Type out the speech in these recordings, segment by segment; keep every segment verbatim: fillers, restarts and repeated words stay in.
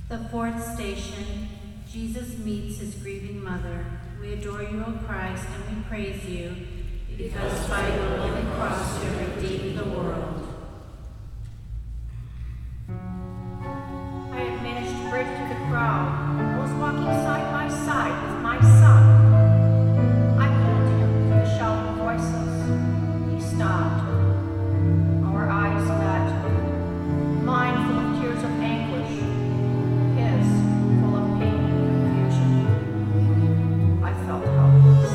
The fourth station, Jesus meets his grieving mother. We adore you, O Christ, and we praise you, because by your holy cross you have redeemed the world. I had managed to break through the crowd. I was walking side by side with my son. I called him through the shouting voices. He stopped. Our eyes met, mine full of tears of anguish, his full of pain and confusion. I felt helpless.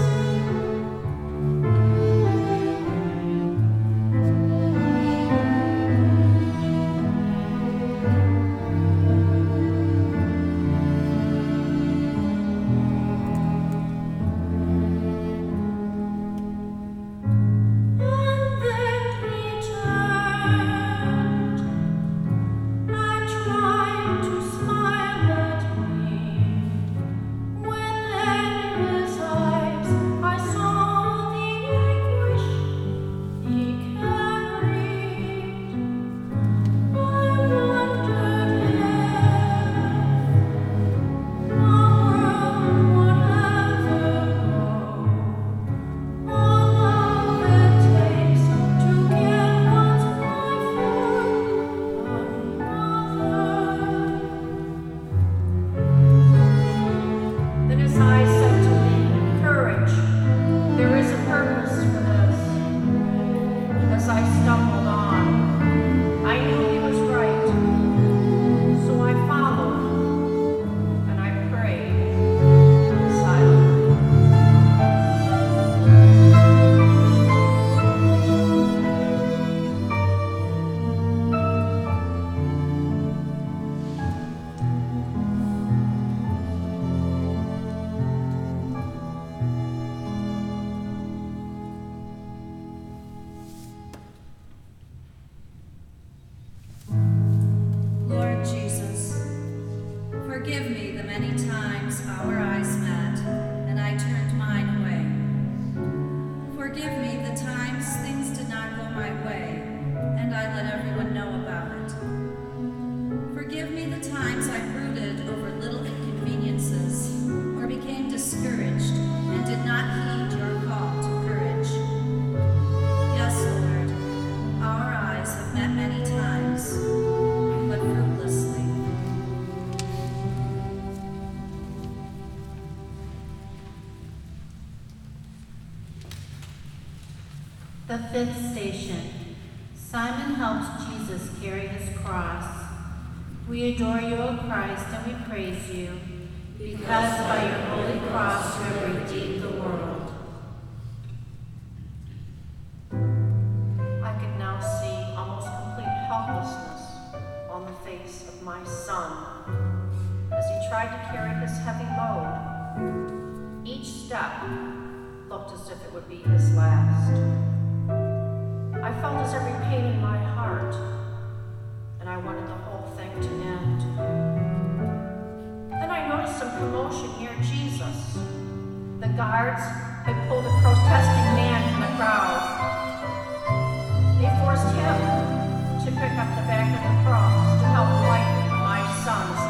Forgive me the many times our eyes met, and I turned mine away. Forgive me the times things did not go my way, and I let everyone know about it. Forgive me the times I brooded over little inconveniences, or became discouraged and did not heed your call to courage. Yes, Lord, our eyes have met many times, but fruitlessly. The fifth station, Simon helps Jesus carry his cross. We adore you, O Christ, and we praise you, because by your holy cross you have redeemed the world. I could now see almost complete helplessness on the face of my son as he tried to carry his heavy load. Each step looked as if it would be his last. I felt his every pain in my heart, and I wanted the whole thing to end. Then I noticed some commotion near Jesus. The guards had pulled a protesting man from the crowd. They forced him to pick up the back of the cross to help lighten my son's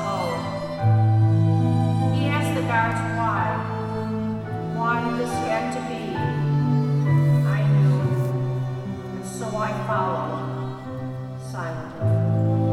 load. He asked the guards why, why this had to be. I knew, and so I followed, silently.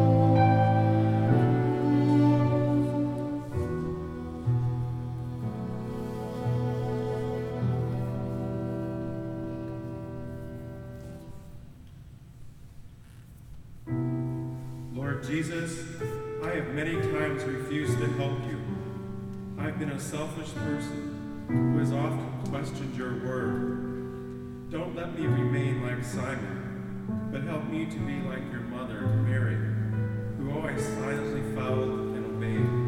Lord Jesus, I have many times refused to help you. I've been a selfish person who has often questioned your word. Don't let me remain like Simon, but help me to be like your mother, Mary, who always silently followed and obeyed.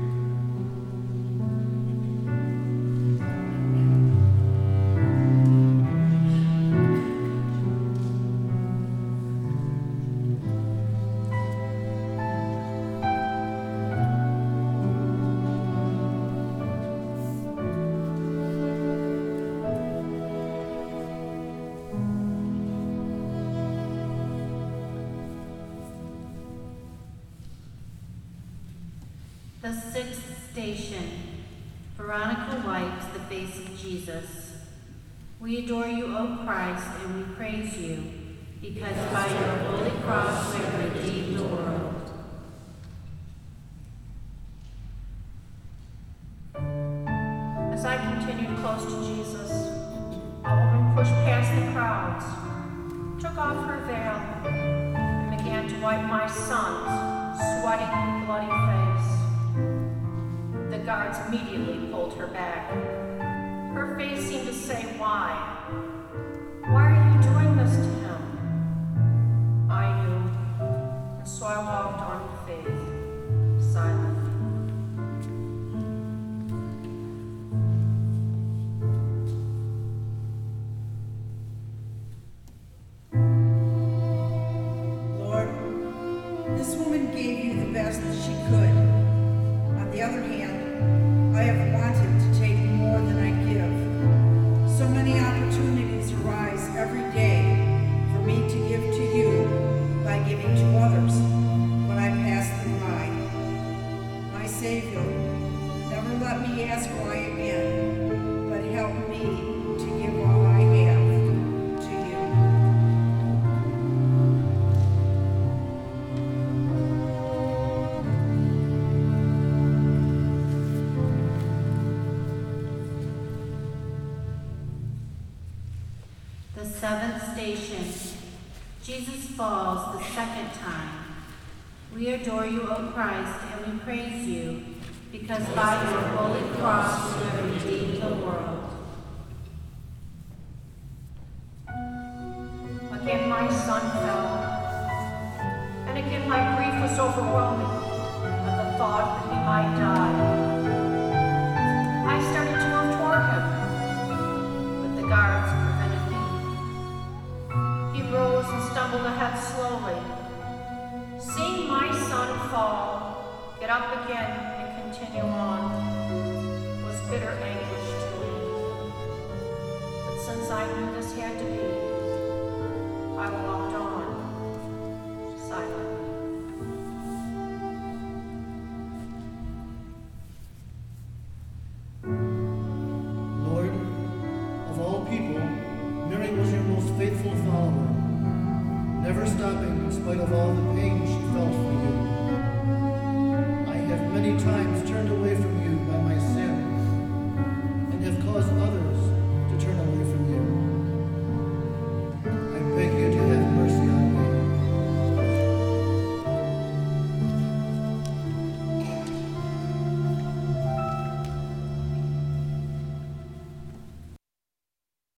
The sixth station. Veronica wipes the face of Jesus. We adore you, O Christ, and we praise you, because by your holy cross you have redeemed the world. As I continued close to Jesus, a woman pushed past the crowds, took off her veil, and began to wipe my son's sweaty, bloody face. The guards immediately pulled her back. Her face seemed to say, "Why? Why are you doing this to him?" I knew, and so I walked on in faith, silent. Lord, this woman gave you the best that she could. On the other hand, I have wanted to take more than I give. So many opportunities arise every day for me to give to you by giving to others when I pass them by. My Savior, never let me ask why again, but help me to give all I have to you. The seventh station. Jesus falls the second time. We adore you, O Christ, and we praise you, because by your holy cross you have redeemed the world. Again my son fell, and again my grief was overwhelming at the thought that he might die. I started to move toward him, but the guards prevented me. He rose and stumbled ahead slowly. Seeing my son fall, get up again and continue on, was bitter anguish to me. But since I knew this had to be, I walked on, silently. Lord, of all people, Mary was your most faithful follower, never stopping in spite of all the pain she felt for you. I have many times turned away from